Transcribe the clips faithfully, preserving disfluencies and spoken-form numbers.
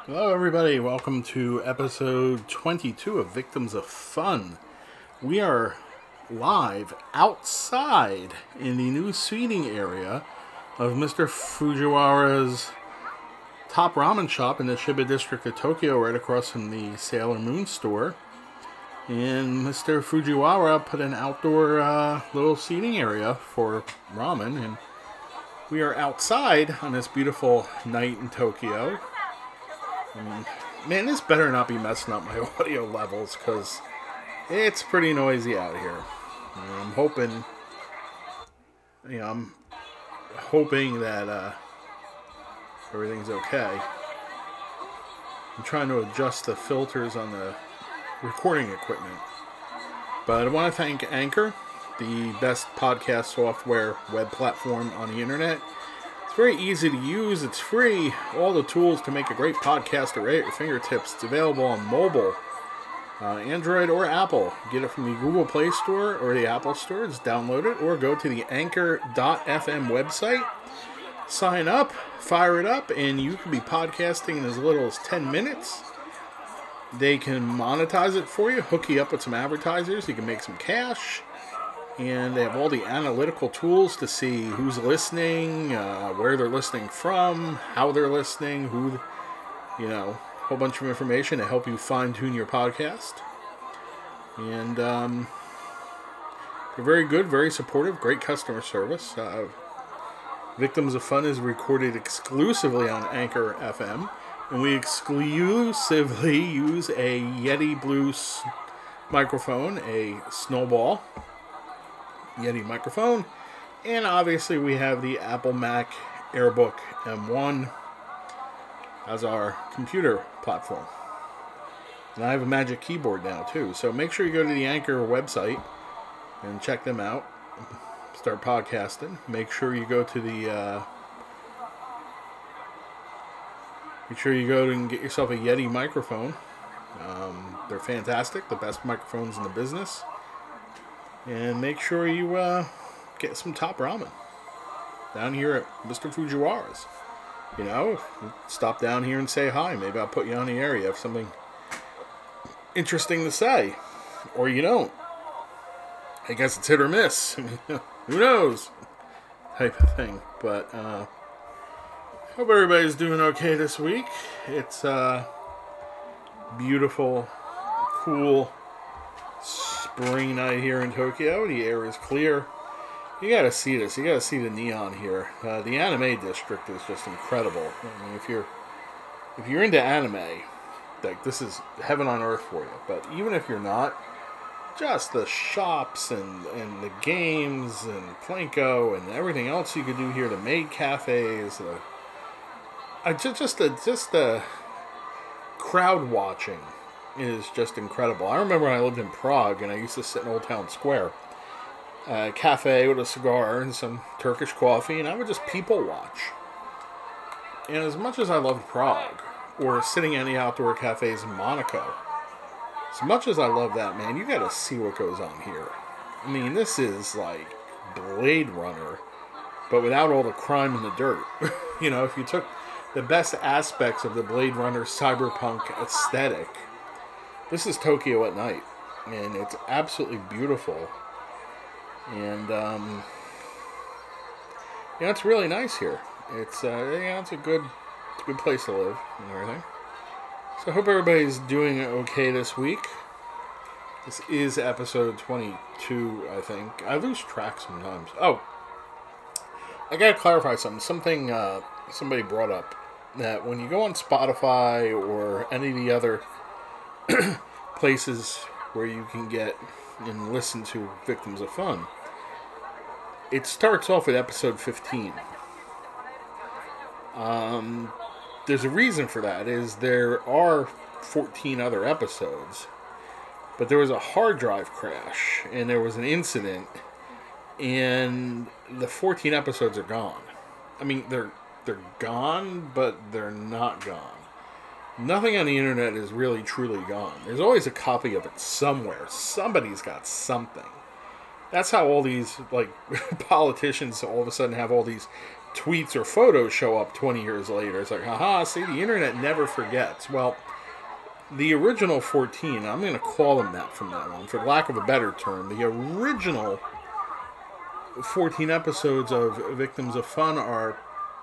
Hello, everybody. Welcome to episode twenty-two of Victims of Fun. We are live outside in the new seating area of Mister Fujiwara's top ramen shop in the Shiba district of Tokyo, right across from the Sailor Moon store. And Mister Fujiwara put an outdoor uh, little seating area for ramen, and we are outside on this beautiful night in Tokyo. Um, man, this better not be messing up my audio levels, because it's pretty noisy out here. And I'm hoping, you know, I'm hoping that uh, everything's okay. I'm trying to adjust the filters on the recording equipment. But I want to thank Anchor, the best podcast software web platform on the internet. It's very easy to use. It's free. All the tools to make a great podcast are at your fingertips. It's available on mobile, uh, Android, or Apple. Get it from the Google Play Store or the Apple Store. Just download it or go to the anchor dot f m website. Sign up, fire it up, and you can be podcasting in as little as ten minutes. They can monetize it for you, hook you up with some advertisers. You can make some cash. And they have all the analytical tools to see who's listening, uh, where they're listening from, how they're listening, who, you know, a whole bunch of information to help you fine-tune your podcast. And um, they're very good, very supportive, great customer service. Uh, Victims of Fun is recorded exclusively on Anchor F M, and we exclusively use a Yeti Blue microphone, a Snowball Yeti microphone, and obviously we have the Apple Mac AirBook M one as our computer platform. And I have a Magic Keyboard now too, so make sure you go to the Anchor website and check them out. Start podcasting. Make sure you go to the uh, make sure you go and get yourself a Yeti microphone. Um, they're fantastic, the best microphones in the business. And make sure you uh, get some top ramen down here at Mister Fujiwara's. You know, stop down here and say hi. Maybe I'll put you on the air. You have something interesting to say. Or you don't. I guess it's hit or miss. Who knows? Type of thing. But, uh, hope everybody's doing okay this week. It's uh, beautiful, cool spring night here in Tokyo. The air is clear. You gotta see this. You gotta see the neon here. Uh, the anime district is just incredible. I mean, if you're if you're into anime, like, this is heaven on earth for you. But even if you're not, just the shops and and the games and Plinko and everything else you could do here. The maid cafes. The, I just just the just the crowd watching is just incredible. I remember when I lived in Prague and I used to sit in Old Town Square, a cafe with a cigar and some Turkish coffee, and I would just people watch. And as much as I loved Prague, or sitting in the outdoor cafes in Monaco, as much as I love that, man, you gotta see what goes on here. I mean, this is like Blade Runner, but without all the crime and the dirt. You know, if you took the best aspects of the Blade Runner cyberpunk aesthetic, this is Tokyo at night, and it's absolutely beautiful, and um, yeah, it's really nice here. It's uh, yeah, it's a good, it's a good place to live and everything. So I hope everybody's doing okay this week. This is episode twenty-two, I think. I lose track sometimes. Oh, I gotta clarify something. Something uh, somebody brought up, that when you go on Spotify or any of the other places where you can get and listen to Victims of Fun, it starts off at episode fifteen. Um, there's a reason for that. Is there are fourteen other episodes, but there was a hard drive crash and there was an incident, and the fourteen episodes are gone. I mean, they're they're gone, but they're not gone. Nothing on the internet is really truly gone. There's always a copy of it somewhere. Somebody's got something. That's how all these, like, politicians all of a sudden have all these tweets or photos show up twenty years later. It's like, haha, see, the internet never forgets. Well, the original fourteen, I'm going to call them that from now on, for lack of a better term, the original fourteen episodes of Victims of Fun are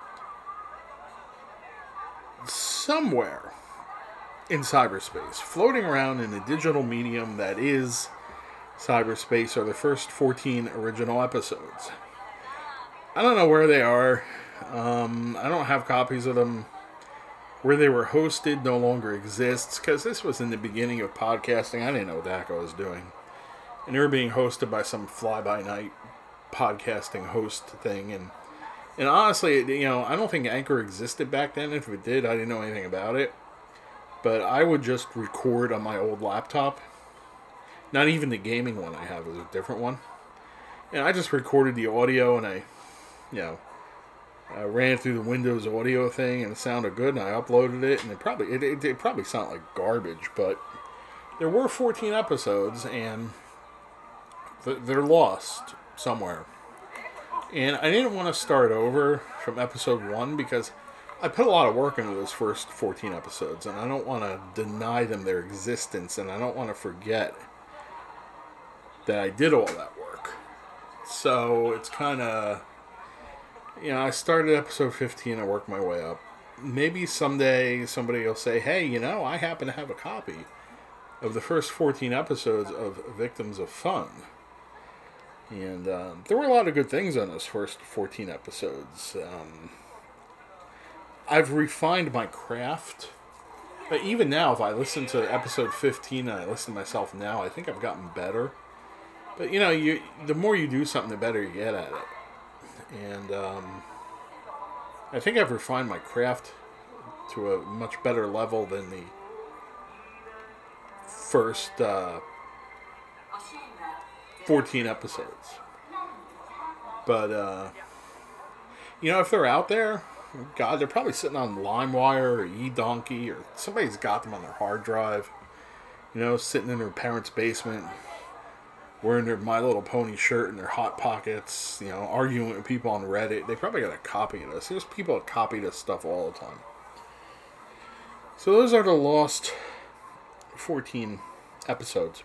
somewhere in cyberspace, floating around in a digital medium that is cyberspace, are the first fourteen original episodes. I don't know where they are. Um, I don't have copies of them. Where they were hosted no longer exists, because this was in the beginning of podcasting. I didn't know what the heck I was doing. And they were being hosted by some fly-by-night podcasting host thing. And and honestly, you know, I don't think Anchor existed back then. If it did, I didn't know anything about it. But I would just record on my old laptop. Not even the gaming one I have is a different one. And I just recorded the audio, and I, you know, I ran it through the Windows audio thing, and it sounded good, and I uploaded it, and it probably it, it, it probably sounded like garbage, but there were fourteen episodes, and they're lost somewhere. And I didn't want to start over from episode one, because I put a lot of work into those first fourteen episodes, and I don't want to deny them their existence, and I don't want to forget that I did all that work. So it's kind of, you know, I started episode fifteen, I worked my way up. Maybe someday somebody will say, hey, you know, I happen to have a copy of the first fourteen episodes of Victims of Fun. And um, there were a lot of good things on those first fourteen episodes. Um, I've refined my craft. But even now, if I listen to episode fifteen and I listen to myself now, I think I've gotten better. But, you know, you the more you do something, the better you get at it. And um, I think I've refined my craft to a much better level than the first uh, fourteen episodes. But, uh, you know, if they're out there, God, they're probably sitting on LimeWire or eDonkey, or somebody's got them on their hard drive. You know, sitting in their parents' basement, wearing their My Little Pony shirt and their Hot Pockets, you know, arguing with people on Reddit. They probably got a copy of this. There's people that copy this stuff all the time. So those are the lost fourteen episodes.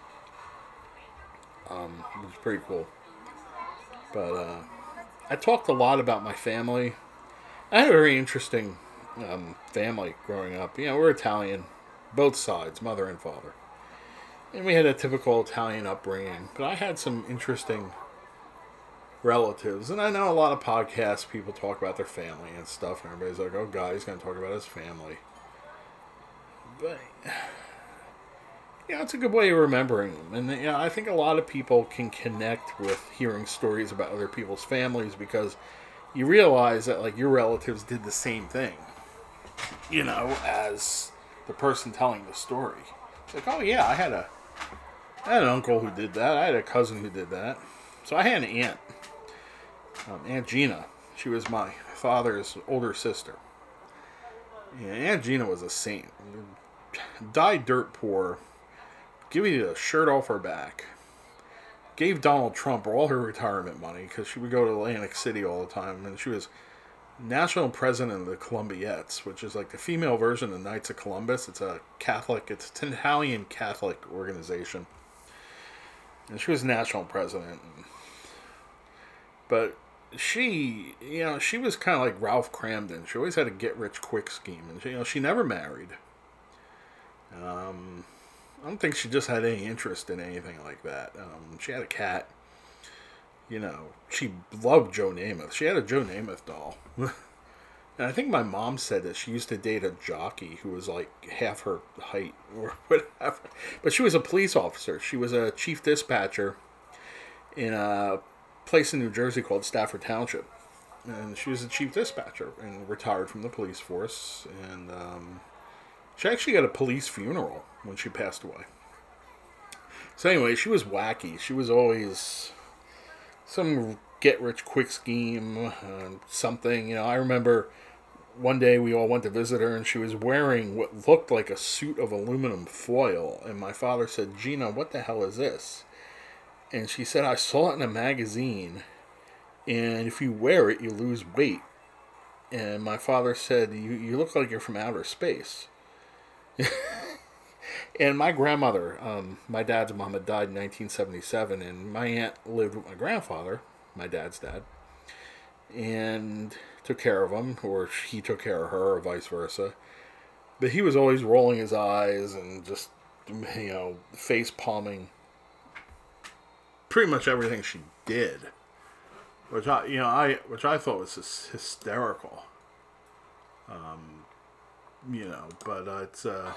Um, it was pretty cool. But uh, I talked a lot about my family. I had a very interesting um, family growing up. You know, we're Italian, both sides, mother and father. And we had a typical Italian upbringing. But I had some interesting relatives. And I know a lot of podcasts, people talk about their family and stuff. And everybody's like, oh, God, he's going to talk about his family. But, yeah, it's a good way of remembering them. And, you know, I think a lot of people can connect with hearing stories about other people's families, because you realize that, like, your relatives did the same thing, you know, as the person telling the story. It's like, oh, yeah, I had a I had an uncle who did that. I had a cousin who did that. So I had an aunt, um, Aunt Gina. She was my father's older sister. Yeah, Aunt Gina was a saint. Died dirt poor. Give you the shirt off her back. Gave Donald Trump all her retirement money, because she would go to Atlantic City all the time. And she was national president of the Columbiettes, which is like the female version of Knights of Columbus. It's a Catholic, it's an Italian Catholic organization. And she was national president. But she, you know, she was kind of like Ralph Cramden. She always had a get-rich-quick scheme. And, she, you know, she never married. Um, I don't think she just had any interest in anything like that. Um, she had a cat. You know, she loved Joe Namath. She had a Joe Namath doll. And I think my mom said that she used to date a jockey who was like half her height or whatever. But she was a police officer. She was a chief dispatcher in a place in New Jersey called Stafford Township. And she was a chief dispatcher and retired from the police force. And um, she actually got a police funeral when she passed away. So anyway, she was wacky. She was always some get-rich-quick scheme, uh, something. You know, I remember one day we all went to visit her, and she was wearing what looked like a suit of aluminum foil. And my father said, Gina, what the hell is this? And she said, I saw it in a magazine, and if you wear it, you lose weight. and my father said, you, you look like you're from outer space. And my grandmother, um, my dad's mom, had died in nineteen seventy-seven, and my aunt lived with my grandfather, my dad's dad, and took care of him, or he took care of her, or vice versa. But he was always rolling his eyes and just, you know, face palming pretty much everything she did, which I, you know, I, which I thought was just hysterical. Um, you know, but uh, it's uh.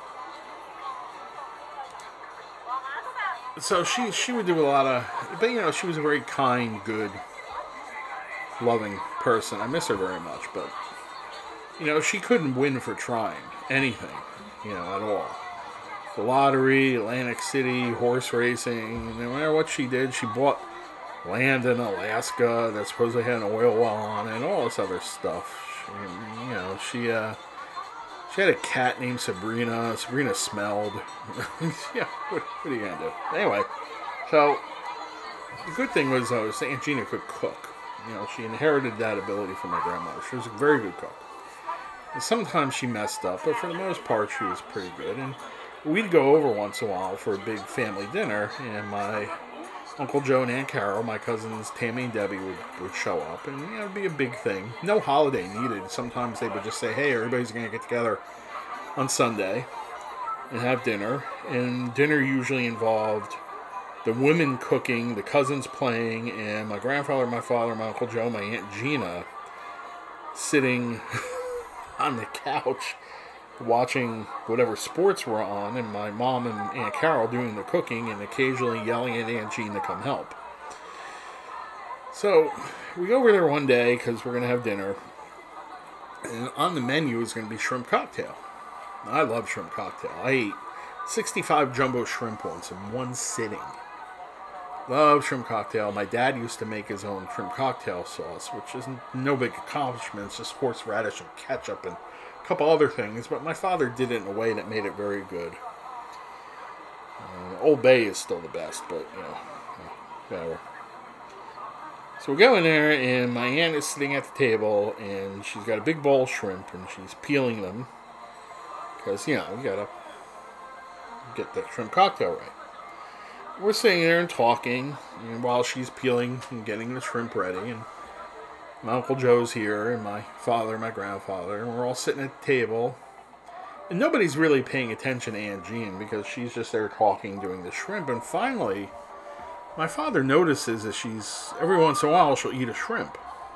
So she she would do a lot of, but you know, she was a very kind, good, loving person. I miss her very much, but you know, she couldn't win for trying anything, you know, at all. The lottery, Atlantic City, horse racing, no matter what she did, she bought land in Alaska that supposedly had an oil well on it, and all this other stuff. She, you know, she uh, she had a cat named Sabrina. Sabrina smelled. Yeah, what, what are you gonna do? Anyway, so the good thing was, though, is that Aunt Gina could cook. You know, she inherited that ability from my grandmother. She was a very good cook. And sometimes she messed up, but for the most part, she was pretty good. And we'd go over once in a while for a big family dinner, and my Uncle Joe and Aunt Carol, my cousins Tammy and Debbie would, would show up, and you know, it'd be a big thing. No holiday needed. Sometimes they would just say, hey, everybody's going to get together on Sunday and have dinner. And dinner usually involved the women cooking, the cousins playing, and my grandfather, my father, my Uncle Joe, my Aunt Gina sitting on the couch watching whatever sports were on, and my mom and Aunt Carol doing the cooking and occasionally yelling at Aunt Jean to come help. So we go over there one day because we're going to have dinner, and on the menu is going to be shrimp cocktail. I love shrimp cocktail. I ate sixty-five jumbo shrimp once in one sitting. Love shrimp cocktail. My dad used to make his own shrimp cocktail sauce, which is no big accomplishment. It's just horseradish and ketchup and couple other things, but my father did it in a way that made it very good. Uh, Old Bay is still the best, but you know, whatever. So we go in there, and my aunt is sitting at the table, and she's got a big bowl of shrimp, and she's peeling them because you know you gotta get that shrimp cocktail right. We're sitting there and talking, and while she's peeling and getting the shrimp ready, and my Uncle Joe's here, and my father, my grandfather, and we're all sitting at the table. And nobody's really paying attention to Aunt Jean because she's just there talking, doing the shrimp. And finally, my father notices that she's, every once in a while, she'll eat a shrimp.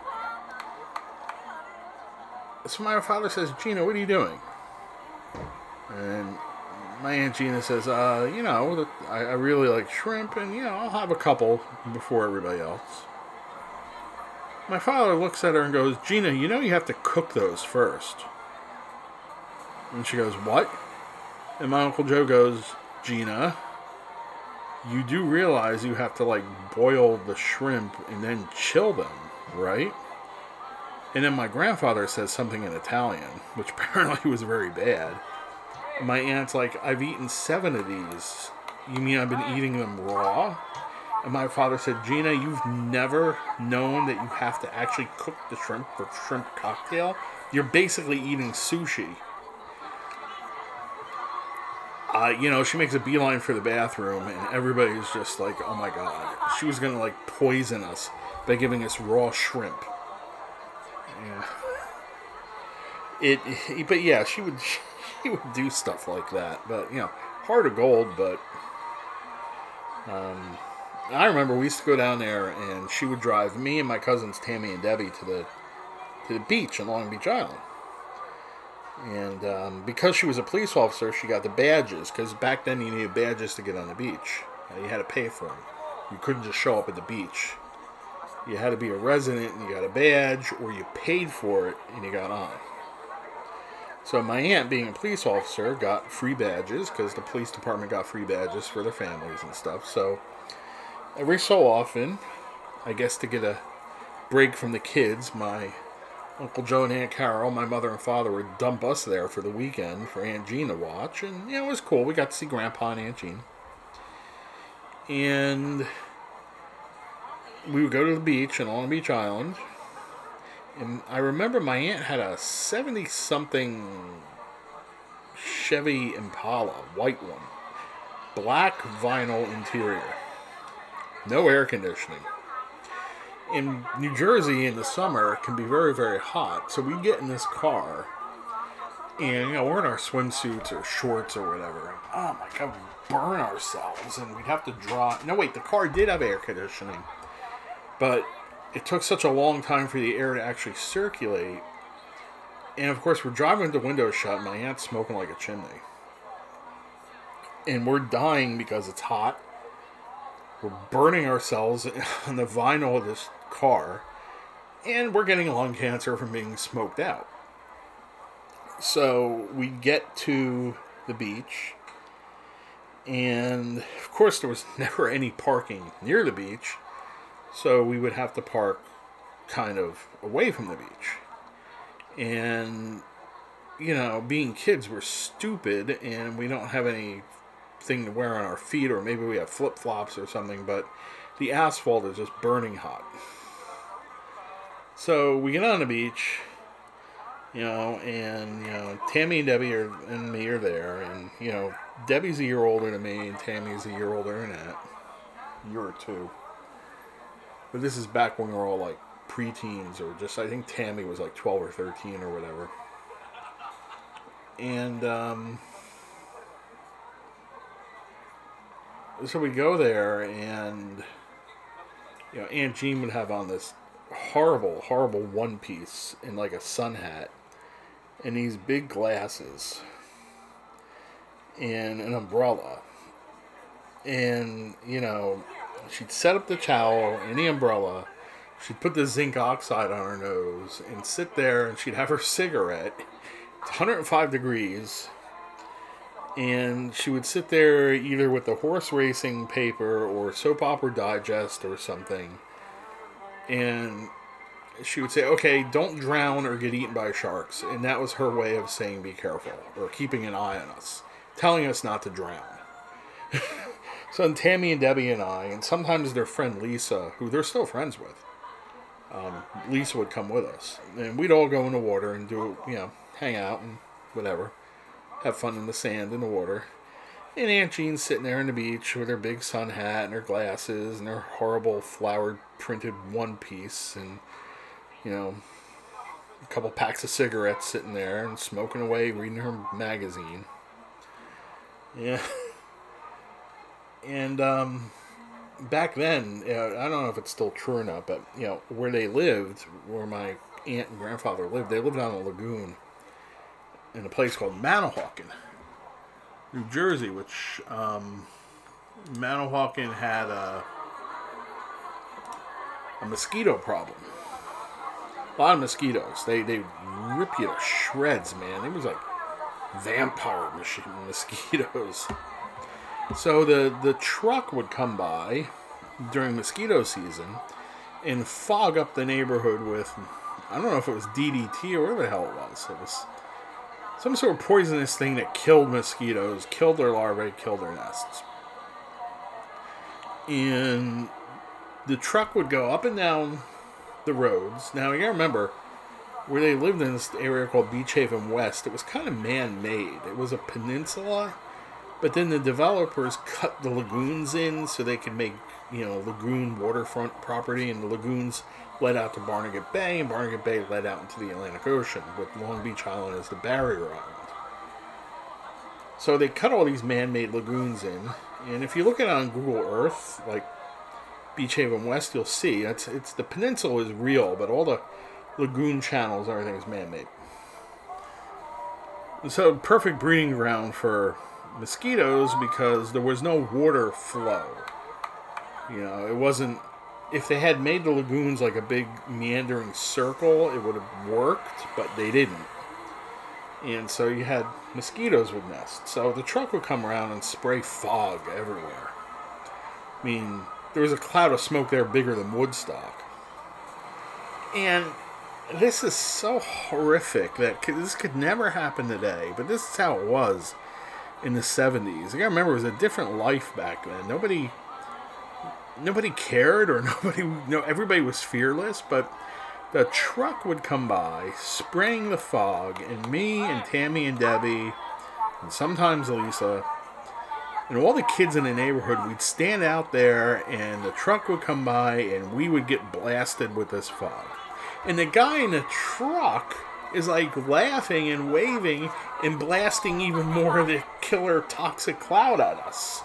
So my father says, Gina, what are you doing? And my Aunt Gina says, uh, you know, I, I really like shrimp, and, you know, I'll have a couple before everybody else. My father looks at her and goes, Gina, you know you have to cook those first. And she goes, what? And my Uncle Joe goes, Gina, you do realize you have to, like, boil the shrimp and then chill them, right? And then my grandfather says something in Italian, which apparently was very bad. And my aunt's like, I've eaten seven of these. You mean I've been eating them raw? And my father said, Gina, you've never known that you have to actually cook the shrimp for shrimp cocktail? You're basically eating sushi. Uh, you know, she makes a beeline for the bathroom, and everybody's just like, oh my god. She was going to, like, poison us by giving us raw shrimp. Yeah. It, but yeah, she would, she would do stuff like that. But, you know, heart of gold, but... Um... I remember we used to go down there, and she would drive me and my cousins Tammy and Debbie to the to the beach in Long Beach Island. And um, because she was a police officer, she got the badges, because back then you needed badges to get on the beach. You had to pay for them. You couldn't just show up at the beach. You had to be a resident and you got a badge, or you paid for it and you got on. So my aunt, being a police officer, got free badges, because the police department got free badges for their families and stuff. So every so often, I guess to get a break from the kids, my Uncle Joe and Aunt Carol, my mother and father, would dump us there for the weekend for Aunt Jean to watch. And, you know, it was cool. We got to see Grandpa and Aunt Jean. And we would go to the beach in Long Beach Island. And I remember my aunt had a seventy-something Chevy Impala, white one. Black vinyl interior. No air conditioning. In New Jersey in the summer, it can be very, very hot. So we get in this car, and, you know, we're in our swimsuits or shorts or whatever. And, oh my God, we burn ourselves, and we'd have to drive. No, wait, the car did have air conditioning, but it took such a long time for the air to actually circulate. And of course, we're driving with the windows shut, and my aunt's smoking like a chimney. And we're dying because it's hot. We're burning ourselves on the vinyl of this car. And we're getting lung cancer from being smoked out. So we get to the beach. And of course, there was never any parking near the beach. So we would have to park kind of away from the beach. And, you know, being kids, we're stupid and we don't have anything to wear on our feet, or maybe we have flip-flops or something, but the asphalt is just burning hot. So we get on the beach, you know, and, you know, Tammy and Debbie are, and me are there, and, you know, Debbie's a year older than me, and Tammy's a year older than that. A year or two. But this is back when we were all, like, preteens, or just, I think Tammy was like twelve or thirteen or whatever. And, um, so we go there, and, you know, Aunt Jean would have on this horrible, horrible one piece and like a sun hat, and these big glasses, and an umbrella. And, you know, she'd set up the towel and the umbrella. She'd put the zinc oxide on her nose and sit there, and she'd have her cigarette. It's one hundred five degrees. And she would sit there either with the horse racing paper or Soap Opera Digest or something. And she would say, okay, don't drown or get eaten by sharks. And that was her way of saying be careful, or keeping an eye on us, telling us not to drown. So Tammy and Debbie and I, and sometimes their friend Lisa, who they're still friends with, Um, Lisa would come with us, and we'd all go in the water and do, you know, hang out and whatever, have fun in the sand and the water. And Aunt Jean's sitting there on the beach with her big sun hat and her glasses and her horrible flowered printed one piece, and, you know, a couple packs of cigarettes sitting there and smoking away, reading her magazine. Yeah. And, um... back then, uh, I don't know if it's still true or not, but, you know, where they lived, where my aunt and grandfather lived, they lived on a lagoon in a place called Manahawkin, New Jersey, which, um, Manahawkin had a, a mosquito problem. A lot of mosquitoes. They, they rip you to shreds, man. It was like vampire mosquitoes. So the, the truck would come by during mosquito season and fog up the neighborhood with, I don't know if it was D D T or whatever the hell it was. It was some sort of poisonous thing that killed mosquitoes, killed their larvae, killed their nests. And the truck would go up and down the roads. Now, you gotta remember, where they lived in this area called Beach Haven West, it was kind of man-made. It was a peninsula. But then the developers cut the lagoons in so they could make, you know, lagoon waterfront property, and the lagoons led out to Barnegat Bay, and Barnegat Bay led out into the Atlantic Ocean, with Long Beach Island as the barrier island. So they cut all these man-made lagoons in, and if you look at it on Google Earth, like Beach Haven West, you'll see it's it's the peninsula is real, but all the lagoon channels, everything is man-made. So perfect breeding ground for mosquitoes, because there was no water flow. You know, it wasn't, if they had made the lagoons like a big meandering circle, it would have worked, but they didn't. And so you had mosquitoes with nests. So the truck would come around and spray fog everywhere. I mean, there was a cloud of smoke there bigger than Woodstock. And this is so horrific that this could never happen today, but this is how it was in the seventies. I gotta remember, it was a different life back then. Nobody, nobody cared, or nobody, no, everybody was fearless. But the truck would come by, spraying the fog, and me and Tammy and Debbie, and sometimes Lisa, and all the kids in the neighborhood, we'd stand out there, and the truck would come by, and we would get blasted with this fog. And the guy in the truck is like laughing and waving and blasting even more of the killer toxic cloud at us.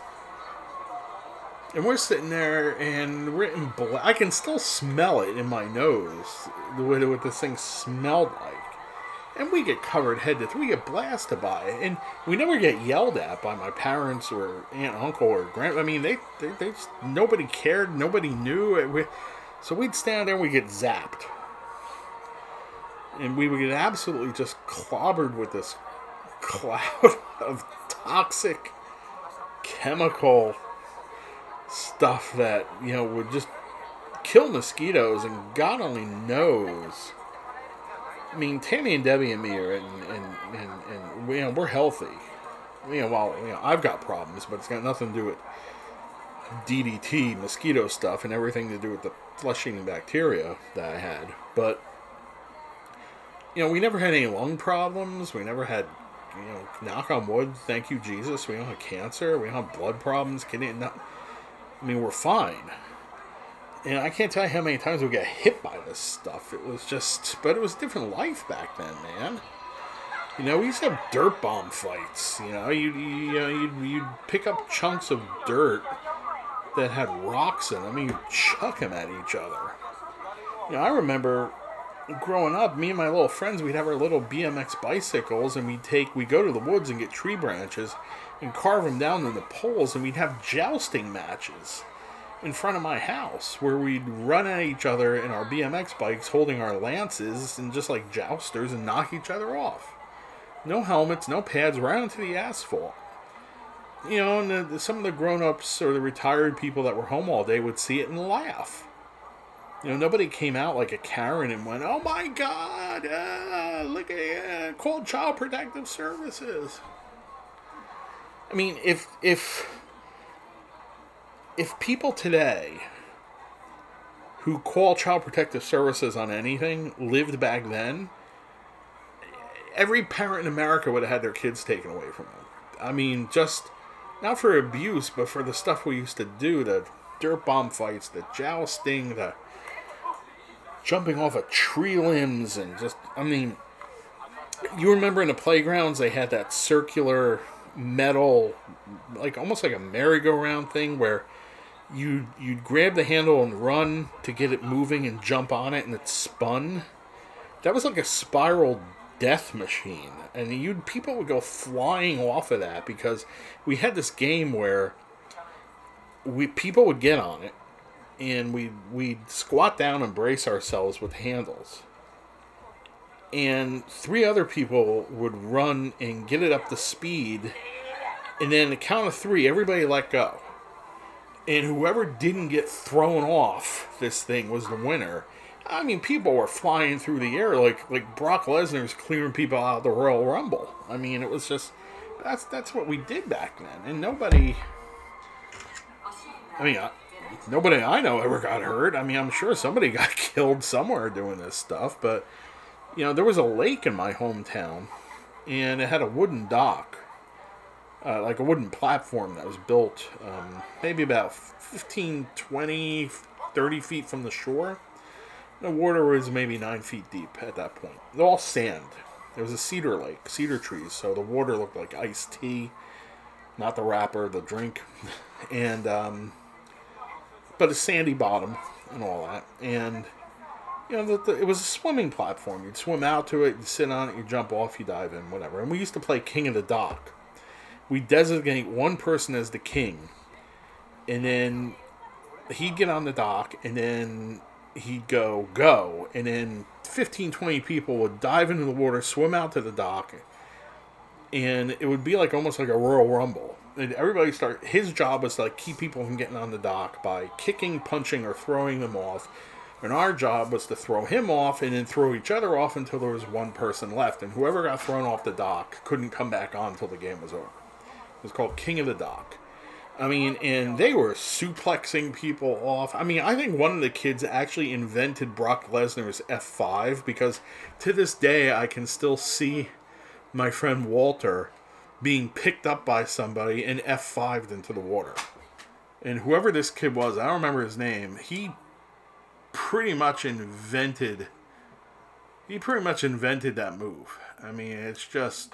And we're sitting there, and we're in bla- I can still smell it in my nose, the way what this thing smelled like. And we get covered head to toe. We get blasted by it. And we never get yelled at by my parents or aunt, uncle, or grand. I mean, they, they, they just, nobody cared. Nobody knew. It. We, so we'd stand there and we'd get zapped. And we would get absolutely just clobbered with this cloud of toxic chemical stuff that, you know, would just kill mosquitoes, and God only knows. I mean, Tammy and Debbie and me are, and and and, and you know, we're healthy. You know, while you know, I've got problems, but it's got nothing to do with D D T, mosquito stuff, and everything to do with the flesh-eating bacteria that I had. But you know, we never had any lung problems. We never had, you know, knock on wood, thank you Jesus, we don't have cancer. We don't have blood problems. Kidney, not. I mean, we're fine. And I can't tell you how many times we got hit by this stuff. It was just, but it was a different life back then, man. You know, we used to have dirt bomb fights. You know, you'd, you know, you'd, you'd pick up chunks of dirt that had rocks in them, and you'd chuck them at each other. You know, I remember growing up, me and my little friends, we'd have our little B M X bicycles, and we'd take, we'd go to the woods and get tree branches and carve them down into poles, and we'd have jousting matches in front of my house where we'd run at each other in our B M X bikes holding our lances and just like jousters and knock each other off. No helmets, no pads, right onto the asphalt. You know, and the, some of the grown-ups or the retired people that were home all day would see it and laugh. You know, nobody came out like a Karen and went, "Oh my God, uh, look at uh, called Child Protective Services." I mean, if if if people today who call Child Protective Services on anything lived back then, every parent in America would have had their kids taken away from them. I mean, just not for abuse, but for the stuff we used to do, the dirt bomb fights, the jousting, the jumping off of tree limbs, and just, I mean, you remember in the playgrounds they had that circular metal, like almost like a merry-go-round thing where you you'd grab the handle and run to get it moving and jump on it, and it spun. That was like a spiral death machine, and you'd people would go flying off of that because we had this game where we people would get on it, and we we'd squat down and brace ourselves with handles, and three other people would run and get it up to speed, and then the count of three, everybody let go. And whoever didn't get thrown off this thing was the winner. I mean, people were flying through the air like like Brock Lesnar's clearing people out of the Royal Rumble. I mean, it was just, that's that's what we did back then. And nobody, I mean, I, nobody I know ever got hurt. I mean, I'm sure somebody got killed somewhere doing this stuff, but you know, there was a lake in my hometown, and it had a wooden dock, uh, like a wooden platform that was built um, maybe about fifteen, twenty, thirty feet from the shore. The water was maybe nine feet deep at that point. It was all sand. It was a cedar lake, cedar trees, so the water looked like iced tea, not the wrapper, the drink, and um, but a sandy bottom and all that, and you know, the, the, it was a swimming platform. You'd swim out to it, you'd sit on it, you jump off, you dive in, whatever. And we used to play King of the Dock. We designate one person as the king, and then he'd get on the dock, and then he'd go, go, and then fifteen, twenty people would dive into the water, swim out to the dock, and it would be like almost like a Royal Rumble. And everybody start, his job was to like keep people from getting on the dock by kicking, punching, or throwing them off. And our job was to throw him off and then throw each other off until there was one person left. And whoever got thrown off the dock couldn't come back on until the game was over. It was called King of the Dock. I mean, and they were suplexing people off. I mean, I think one of the kids actually invented Brock Lesnar's F five, because to this day I can still see my friend Walter being picked up by somebody and F fived into the water. And whoever this kid was, I don't remember his name, he pretty much invented he pretty much invented that move. I mean, it's just,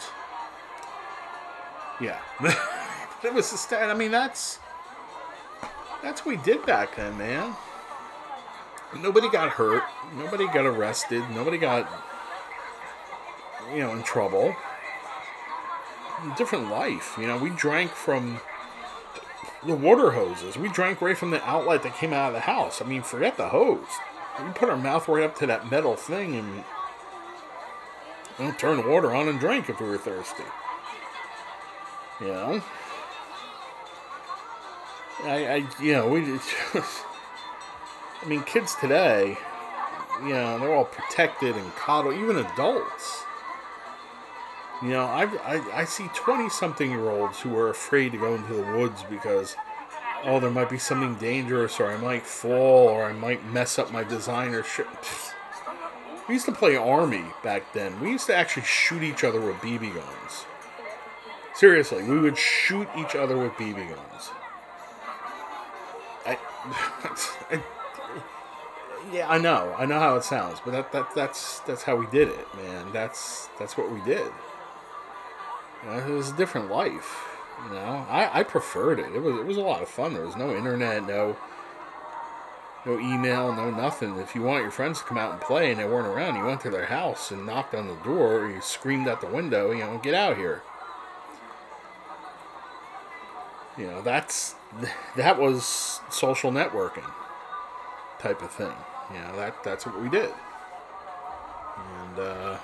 yeah. It was a stat. I mean, that's that's what we did back then, man. Nobody got hurt. Nobody got arrested. Nobody got, you know, in trouble. Different life. You know, we drank from the water hoses. We drank right from the outlet that came out of the house. I mean, forget the hose. We put our mouth right up to that metal thing and, you know, turn the water on and drink if we were thirsty. You know? I, I, you know, we just, I mean, kids today, you know, they're all protected and coddled, even adults. You know, I, I, I see twenty-something-year-olds who are afraid to go into the woods because, oh, there might be something dangerous, or I might fall, or I might mess up my design or shit. We used to play Army back then. We used to actually shoot each other with B B guns. Seriously, we would shoot each other with B B guns. I, I, yeah, I know, I know how it sounds, but that, that that's that's how we did it, man. That's that's what we did. You know, it was a different life. You know, I, I preferred it. It was it was a lot of fun. There was no internet, no no email, no nothing. If you want your friends to come out and play and they weren't around, you went to their house and knocked on the door, or you screamed out the window, you know, get out here. You know, that's that was social networking type of thing. You know, that that's what we did. And uh,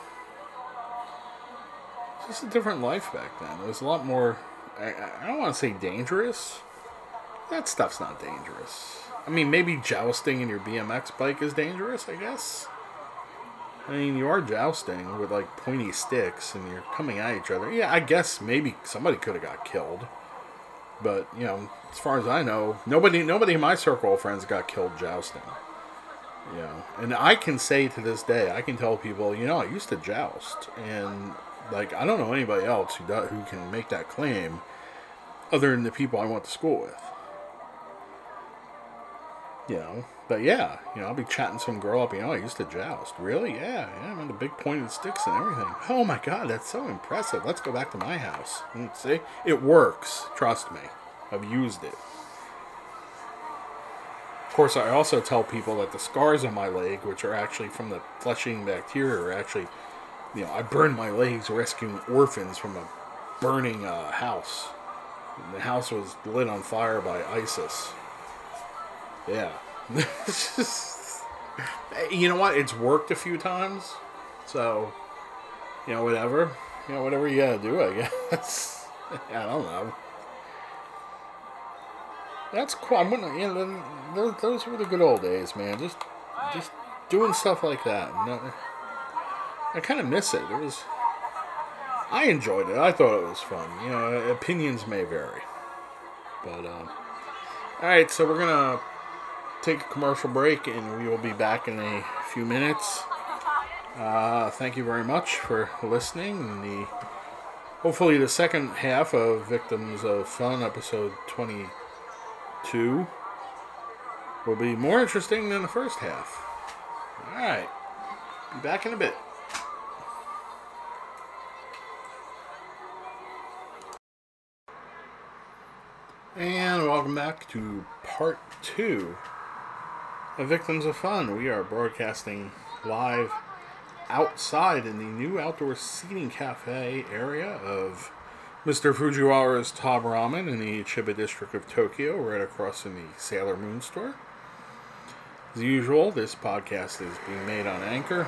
it's just a different life back then. It was a lot more, I, I don't want to say dangerous. That stuff's not dangerous. I mean, maybe jousting in your B M X bike is dangerous, I guess. I mean, you are jousting with, like, pointy sticks and you're coming at each other. Yeah, I guess maybe somebody could have got killed. But, you know, as far as I know, nobody nobody in my circle of friends got killed jousting. You know, and I can say to this day, I can tell people, you know, I used to joust. And, like, I don't know anybody else who does, who can make that claim other than the people I went to school with. You know, but yeah, you know, I'll be chatting some girl up, you know, I used to joust. Really? Yeah, yeah, I mean, the big pointed sticks and everything. Oh my God, that's so impressive. Let's go back to my house. And see, it works. Trust me. I've used it. Of course, I also tell people that the scars on my leg, which are actually from the flesh-eating bacteria, are actually, you know, I burned my legs rescuing orphans from a burning uh, house. And the house was lit on fire by ISIS. Yeah. You know what? It's worked a few times. So, you know, whatever. You know, whatever you gotta do, I guess. I don't know. That's cool. I'm gonna, you know, those, those were the good old days, man. Just, just doing stuff like that. I kind of miss it. It was, I enjoyed it. I thought it was fun. You know, opinions may vary. But, um, alright, so we're gonna take a commercial break and we will be back in a few minutes. Uh, thank you very much for listening. The hopefully the second half of Victims of Fun, episode twenty-two, will be more interesting than the first half. Alright, be back in a bit. And welcome back to part two of Victims of Fun. We are broadcasting live outside in the new outdoor seating cafe area of Mister Fujiwara's Top Ramen in the Chiba district of Tokyo, right across from the Sailor Moon store. As usual, this podcast is being made on Anchor.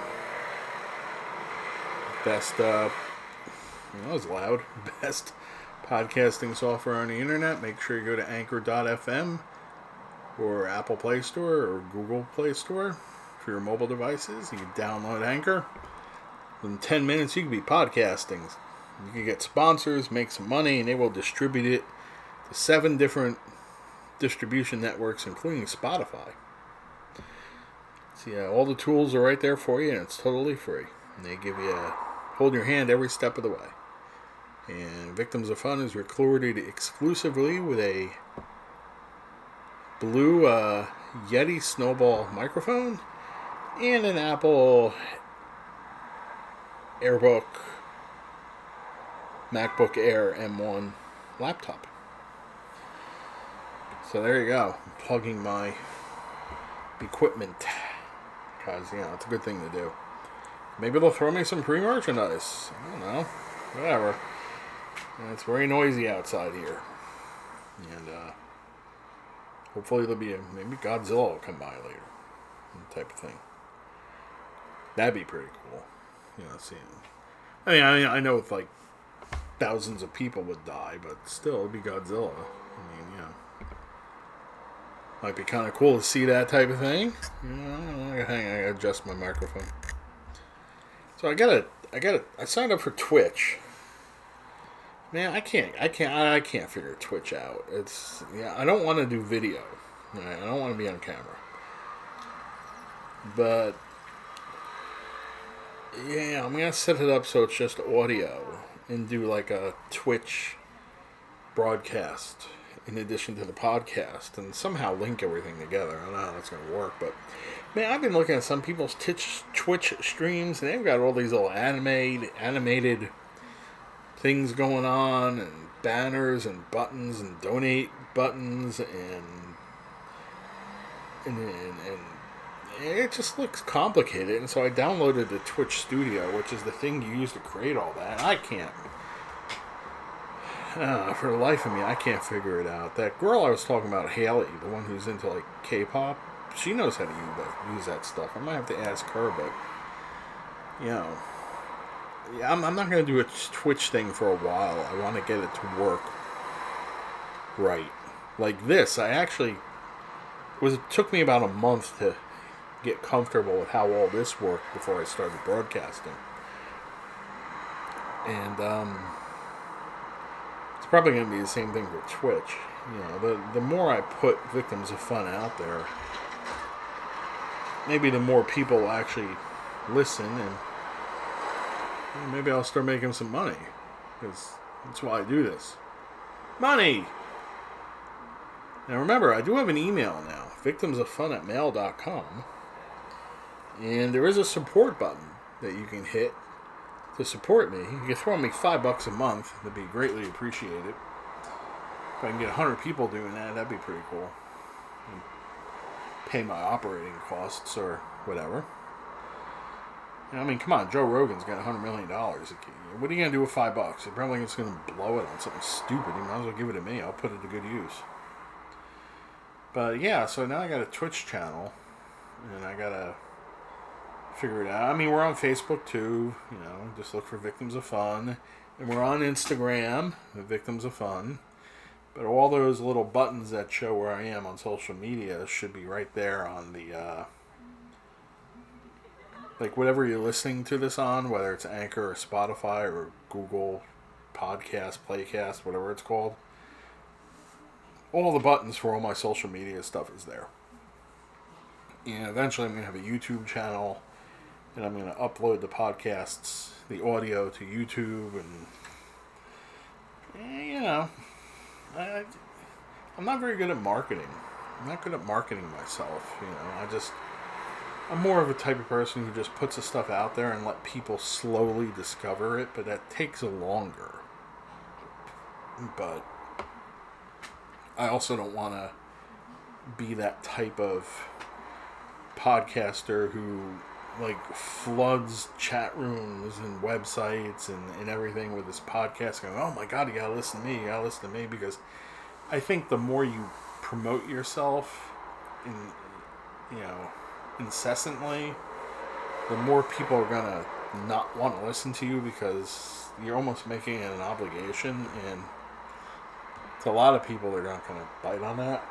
Best, uh, that was loud. Best podcasting software on the internet. Make sure you go to anchor dot f m or Apple Play Store or Google Play Store for your mobile devices. You can download Anchor. In ten minutes, you can be podcasting. You can get sponsors, make some money, and they will distribute it to seven different distribution networks, including Spotify. So yeah, all the tools are right there for you, and it's totally free. And they give you a hold your hand every step of the way. And Victims of Fun is recorded exclusively with a blue uh, Yeti Snowball microphone and an Apple Airbook MacBook Air M one laptop. So there you go. I'm plugging my equipment. Because, you know, it's a good thing to do. Maybe they'll throw me some free merchandise. I don't know. Whatever. And it's very noisy outside here. And, uh, hopefully there'll be a, maybe Godzilla will come by later. Type of thing. That'd be pretty cool. You know, seeing. I mean, I mean, I know it's like thousands of people would die, but still, it'd be Godzilla. I mean, yeah. Might be kind of cool to see that type of thing. You know, hang on, I gotta adjust my microphone. So I gotta, I gotta, I signed up for Twitch. Man, I can't, I can't, I can't figure Twitch out. It's, yeah, I don't want to do video. Right? I don't want to be on camera. But, yeah, I'm gonna set it up so it's just audio and do like a Twitch broadcast in addition to the podcast, and somehow link everything together. I don't know how that's going to work, but man, I've been looking at some people's Twitch, Twitch streams, and they've got all these little animated, animated things going on, and banners, and buttons, and donate buttons, and and, and, and it just looks complicated. And so I downloaded the Twitch Studio, which is the thing you use to create all that. I can't. Uh, for the life of me, I can't figure it out. That girl I was talking about, Haley, the one who's into like K-pop, she knows how to use that, use that stuff. I might have to ask her, but you know, yeah, I'm, I'm not going to do a Twitch thing for a while. I want to get it to work right. Like this, I actually it was. It took me about a month to get comfortable with how all this worked before I started broadcasting, and um. Probably going to be the same thing for Twitch. You know, the the more I put Victims of Fun out there, maybe the more people will actually listen, and you know, maybe I'll start making some money, because that's why I do this. Money! Now remember, I do have an email now, victims of fun at mail dot com, and there is a support button that you can hit to support me. You can throw me five bucks a month. That'd be greatly appreciated. If I can get a hundred people doing that, that'd be pretty cool. And pay my operating costs or whatever. You know, I mean, come on, Joe Rogan's got a hundred million dollars. What are you gonna do with five bucks? You're probably just gonna blow it on something stupid. You might as well give it to me. I'll put it to good use. But yeah, so now I got a Twitch channel, and I gotta figure it out. I mean, we're on Facebook too, you know, just look for Victims of Fun. And we're on Instagram, Victims of Fun. But all those little buttons that show where I am on social media should be right there on the, uh, like whatever you're listening to this on, whether it's Anchor or Spotify or Google Podcast, Playcast, whatever it's called. All the buttons for all my social media stuff is there. And eventually I'm going to have a YouTube channel. And I'm going to upload the podcasts, the audio to YouTube, and, eh, you know, I, I'm not very good at marketing. I'm not good at marketing myself, you know. I just, I'm more of a type of person who just puts the stuff out there and let people slowly discover it, but that takes longer. But I also don't want to be that type of podcaster who like floods chat rooms and websites and, and everything with this podcast going, oh my god, you gotta listen to me, you gotta listen to me, because I think the more you promote yourself in, you know, incessantly, the more people are gonna not want to listen to you, because you're almost making it an obligation, and to a lot of people they're not gonna bite on that.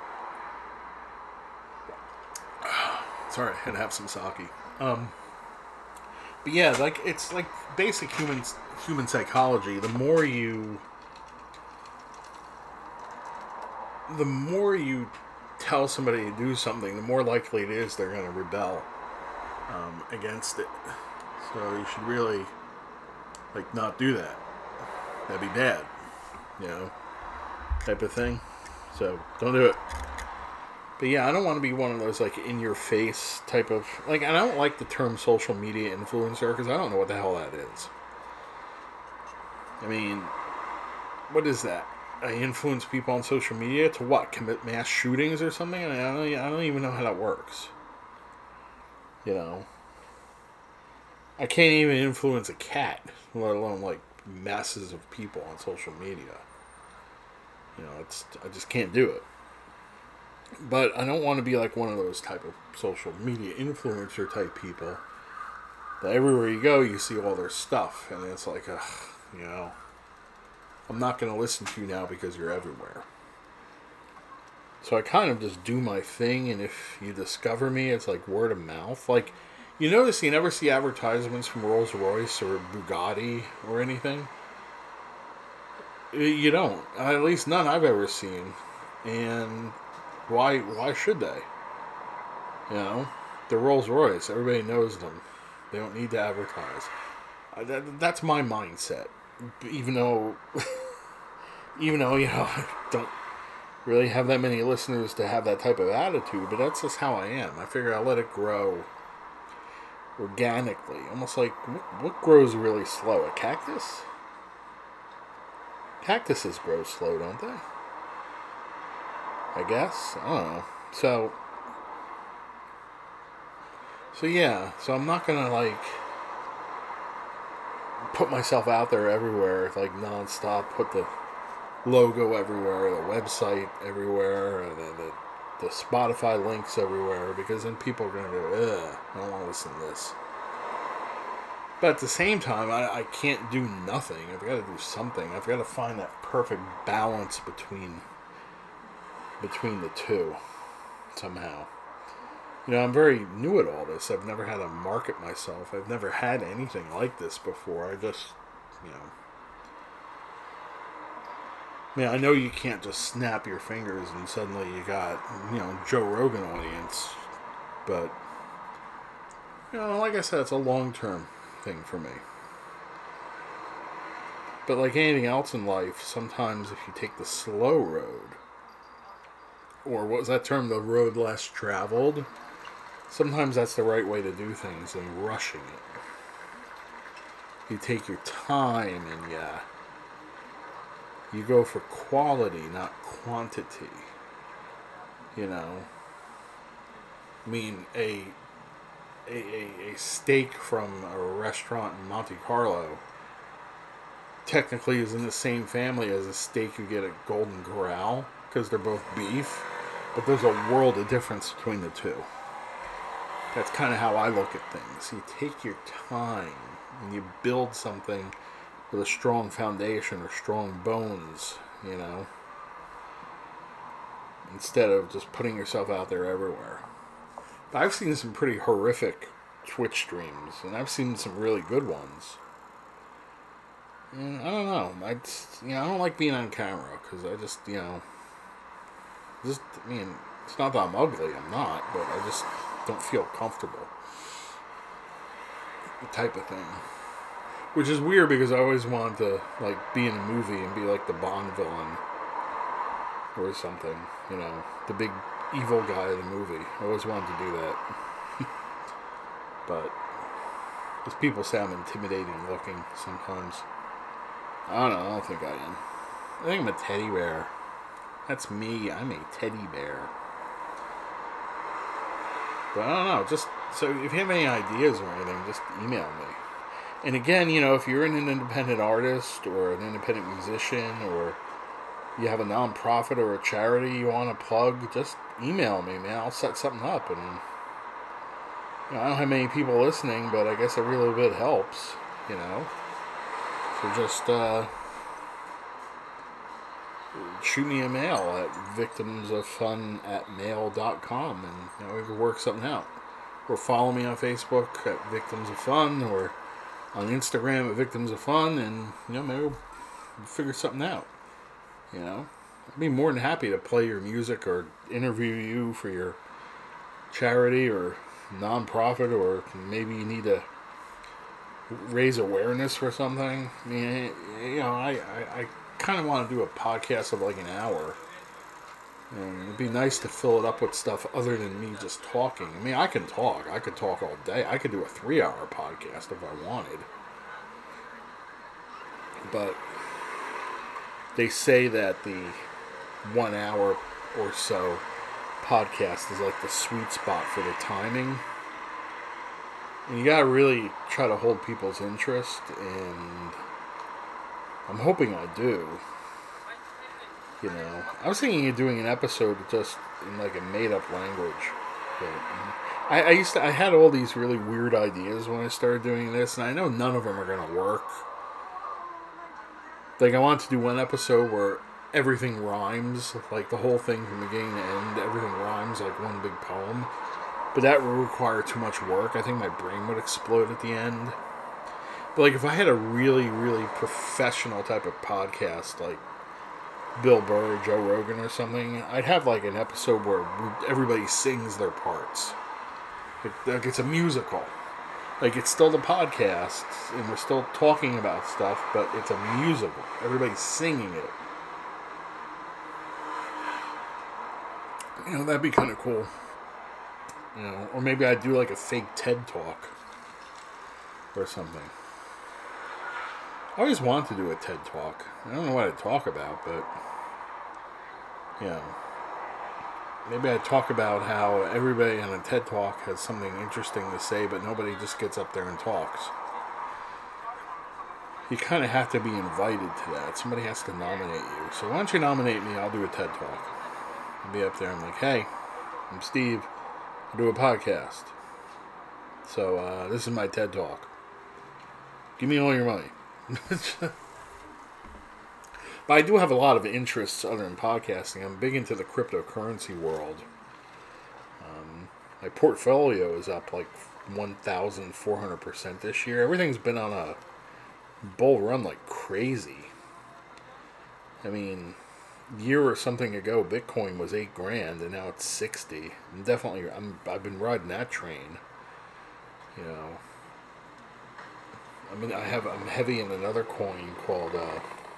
Sorry, I had to have some sake. Um, but yeah, like it's like basic human human psychology. The more you, the more you tell somebody to do something, the more likely it is they're going to rebel um, against it. So you should really, like, not do that. That'd be bad, you know, type of thing. So don't do it. But yeah, I don't want to be one of those, like, in-your-face type of... Like, I don't like the term social media influencer because I don't know what the hell that is. I mean, what is that? I influence people on social media to what? Commit mass shootings or something? I, mean, I, don't, I don't even know how that works. You know? I can't even influence a cat, let alone, like, masses of people on social media. You know, it's I just can't do it. But I don't want to be like one of those type of social media influencer type people that everywhere you go, you see all their stuff. And it's like, ugh, you know, I'm not going to listen to you now because you're everywhere. So I kind of just do my thing. And if you discover me, it's like word of mouth. Like, you notice you never see advertisements from Rolls Royce or Bugatti or anything. You don't. At least none I've ever seen. And... Why why should they? You know? They're Rolls Royce. Everybody knows them. They don't need to advertise. Uh, that, that's my mindset. Even though... even though, you know, I don't really have that many listeners to have that type of attitude. But that's just how I am. I figure I'll let it grow organically. Almost like... What, what grows really slow? A cactus? Cactuses grow slow, don't they? I guess. I don't know. So, so yeah. So I'm not gonna like put myself out there everywhere, like nonstop. Put the logo everywhere, the website everywhere, the the, the Spotify links everywhere, because then people are gonna go, ugh, I don't want to listen to this. But at the same time, I, I can't do nothing. I've got to do something. I've got to find that perfect balance between. between the two somehow. You know, I'm very new at all this. I've never had to market myself. I've never had anything like this before. I just, you know... I mean, I know you can't just snap your fingers and suddenly you got, you know, Joe Rogan audience. But, you know, like I said, it's a long-term thing for me. But like anything else in life, sometimes if you take the slow road, or what was that term, the road less traveled? Sometimes that's the right way to do things than rushing it. You take your time and yeah, you go for quality, not quantity. You know, I mean, a a, a, a steak from a restaurant in Monte Carlo technically is in the same family as a steak you get at Golden Corral, because they're both beef. But there's a world of difference between the two. That's kind of how I look at things. You take your time and you build something with a strong foundation or strong bones, you know, instead of just putting yourself out there everywhere. But I've seen some pretty horrific Twitch streams, and I've seen some really good ones. And I don't know. I just, you know, I don't like being on camera because I just, you know, just, I mean, it's not that I'm ugly, I'm not, but I just don't feel comfortable. Type of thing. Which is weird because I always wanted to, like, be in a movie and be like the Bond villain or something, you know, the big evil guy of the movie. I always wanted to do that. But, because people say I'm intimidating looking sometimes. I don't know, I don't think I am. I think I'm a teddy bear. That's me. I'm a teddy bear. But I don't know. Just so if you have any ideas or anything, just email me. And again, you know, if you're an independent artist or an independent musician or you have a non-profit or a charity you want to plug, just email me, man. I'll set something up. And you know, I don't have many people listening, but I guess every little bit helps, you know. So just uh, shoot me a mail at victims of fun at mail dot com, and you know, we can work something out. Or follow me on Facebook at Victims of Fun, or on Instagram at Victims of Fun, and you know, maybe we'll figure something out. You know, I'd be more than happy to play your music or interview you for your charity or nonprofit, or maybe you need to raise awareness for something. I mean, you know, I, I, I kind of want to do a podcast of like an hour. And it'd be nice to fill it up with stuff other than me just talking. I mean, I can talk. I could talk all day. I could do a three-hour podcast if I wanted. But they say that the one hour or so podcast is like the sweet spot for the timing. And you gotta really try to hold people's interest, and I'm hoping I do. You know, I was thinking of doing an episode just in like a made-up language. But I, I used to, I had all these really weird ideas when I started doing this, and I know none of them are gonna work. Like, I wanted to do one episode where everything rhymes, like the whole thing from beginning to end, everything rhymes like one big poem. But that would require too much work. I think my brain would explode at the end. But like, if I had a really, really professional type of podcast, like Bill Burr or Joe Rogan or something, I'd have like an episode where everybody sings their parts. It, like, it's a musical. Like, it's still the podcast, and we're still talking about stuff, but it's a musical. Everybody's singing it. You know, that'd be kind of cool. You know, or maybe I'd do like a fake TED Talk or something. I always wanted to do a TED Talk. I don't know what I'd talk about, but, you know, maybe I'd talk about how everybody in a TED Talk has something interesting to say, but nobody just gets up there and talks. You kind of have to be invited to that. Somebody has to nominate you. So why don't you nominate me? I'll do a TED Talk. I'll be up there. I'm like, hey, I'm Steve. I do a podcast. So uh, this is my TED Talk. Give me all your money. But I do have a lot of interests other than podcasting. I'm big into the cryptocurrency world. Um, my portfolio is up like one thousand four hundred percent this year. Everything's been on a bull run like crazy. I mean, a year or something ago, Bitcoin was eight grand, and now it's sixty. I'm definitely, I'm, I've been riding that train. You know, I mean, I have, I'm heavy in another coin called uh,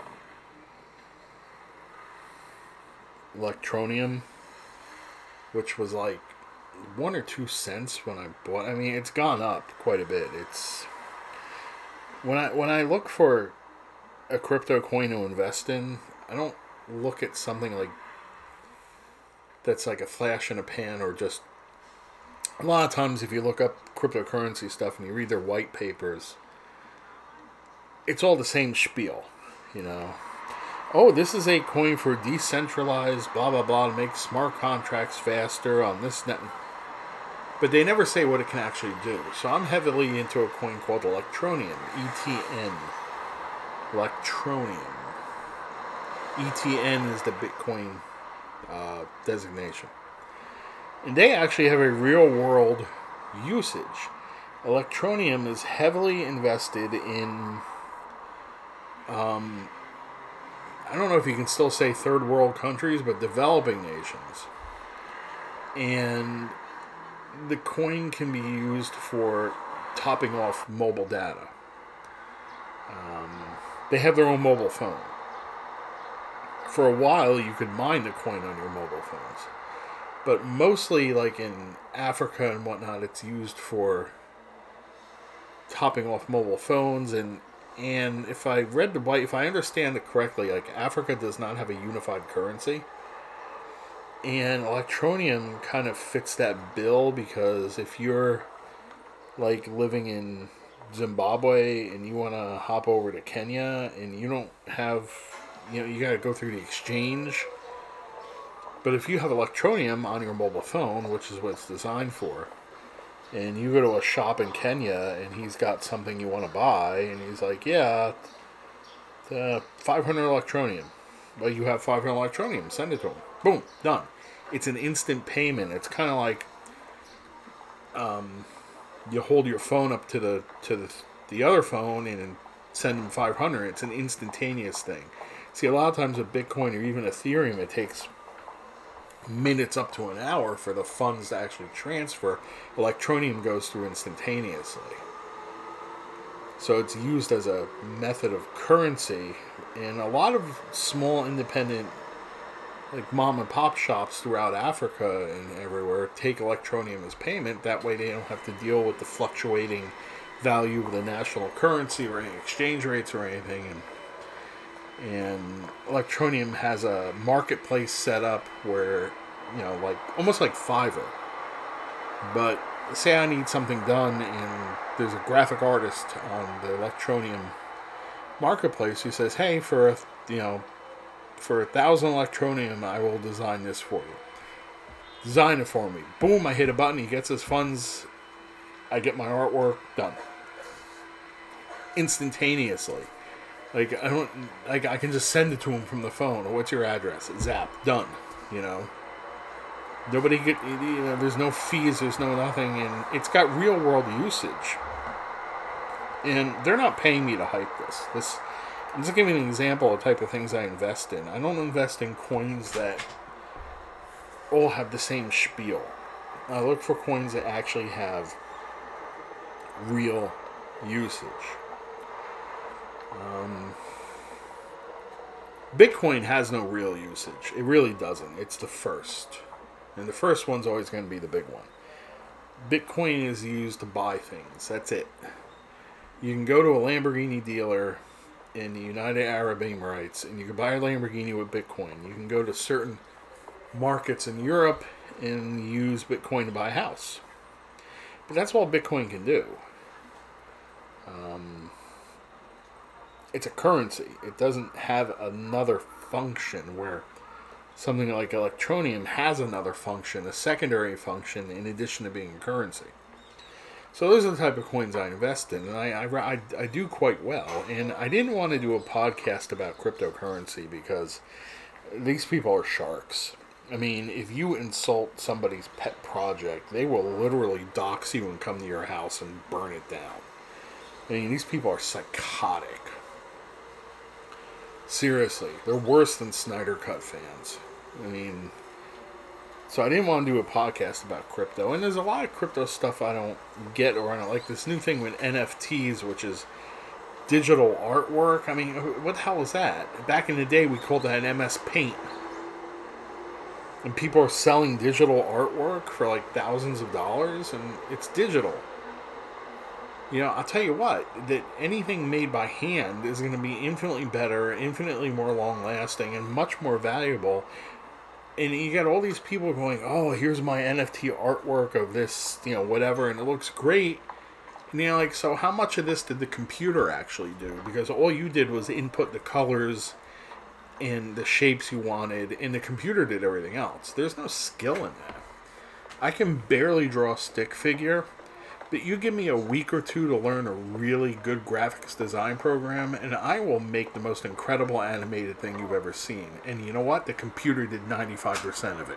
Electroneum, which was like one or two cents when I bought. I mean, it's gone up quite a bit. It's when I when I look for a crypto coin to invest in, I don't look at something like that's like a flash in a pan, or just a lot of times if you look up cryptocurrency stuff and you read their white papers, it's all the same spiel, you know. Oh, this is a coin for decentralized blah blah blah to make smart contracts faster on this net. But they never say what it can actually do. So I'm heavily into a coin called Electroneum, E T N. Electroneum. E T N is the Bitcoin uh, designation. And they actually have a real world usage. Electroneum is heavily invested in, um, I don't know if you can still say third world countries, but developing nations. And the coin can be used for topping off mobile data. Um, they have their own mobile phone. For a while, you could mine the coin on your mobile phones. But mostly, like in Africa and whatnot, it's used for topping off mobile phones. And, and if I read the white, if I understand it correctly, like Africa does not have a unified currency. And Electroneum kind of fits that bill, because if you're like living in Zimbabwe and you want to hop over to Kenya and you don't have, you know, you got to go through the exchange. But if you have Electroneum on your mobile phone, which is what it's designed for, and you go to a shop in Kenya and he's got something you want to buy, and he's like, yeah, uh, five hundred Electroneum. Well, you have five hundred Electroneum. Send it to him. Boom, done. It's an instant payment. It's kind of like um, you hold your phone up to the to the, the other phone and send them five hundred. It's an instantaneous thing. See, a lot of times with Bitcoin or even Ethereum, it takes minutes up to an hour for the funds to actually transfer. Electronium goes through instantaneously. So it's used as a method of currency. And a lot of small independent, like mom and pop shops throughout Africa and everywhere, take Electronium as payment. That way they don't have to deal with the fluctuating value of the national currency or any exchange rates or anything. And And Electronium has a marketplace set up where, you know, like almost like Fiverr. But say I need something done and there's a graphic artist on the Electronium marketplace who says, hey, for a, you know, for a thousand Electronium, I will design this for you. Design it for me. Boom, I hit a button, he gets his funds, I get my artwork done. Instantaneously. Like, I don't, like, I can just send it to him from the phone. What's your address? Zap. Done. You know? Nobody get, you know, there's no fees, there's no nothing, and it's got real world usage. And they're not paying me to hype this. This, I'm just giving an example of the type of things I invest in. I don't invest in coins that all have the same spiel. I look for coins that actually have real usage. Um, Bitcoin has no real usage. It really doesn't. It's the first. And the first one's always going to be the big one. Bitcoin is used to buy things. That's it. You can go to a Lamborghini dealer in the United Arab Emirates and you can buy a Lamborghini with Bitcoin. You can go to certain markets in Europe and use Bitcoin to buy a house. But that's all Bitcoin can do. Um... It's a currency. It doesn't have another function where something like Electronium has another function, a secondary function, in addition to being a currency. So those are the type of coins I invest in, and I, I, I, I do quite well. And I didn't want to do a podcast about cryptocurrency because these people are sharks. I mean, if you insult somebody's pet project, they will literally dox you and come to your house and burn it down. I mean, these people are psychotic. Seriously, they're worse than Snyder Cut fans. I mean, so I didn't want to do a podcast about crypto. And there's a lot of crypto stuff I don't get or I don't like. This new thing with N F Ts, which is digital artwork. I mean, what the hell is that? Back in the day, we called that M S Paint. And people are selling digital artwork for like thousands of dollars, and it's digital. You know, I'll tell you what, that anything made by hand is going to be infinitely better, infinitely more long-lasting, and much more valuable. And you got all these people going, oh, here's my N F T artwork of this, you know, whatever, and it looks great. And you're like, so how much of this did the computer actually do? Because all you did was input the colors and the shapes you wanted, and the computer did everything else. There's no skill in that. I can barely draw a stick figure. But you give me a week or two to learn a really good graphics design program, and I will make the most incredible animated thing you've ever seen. And you know what? The computer did ninety-five percent of it.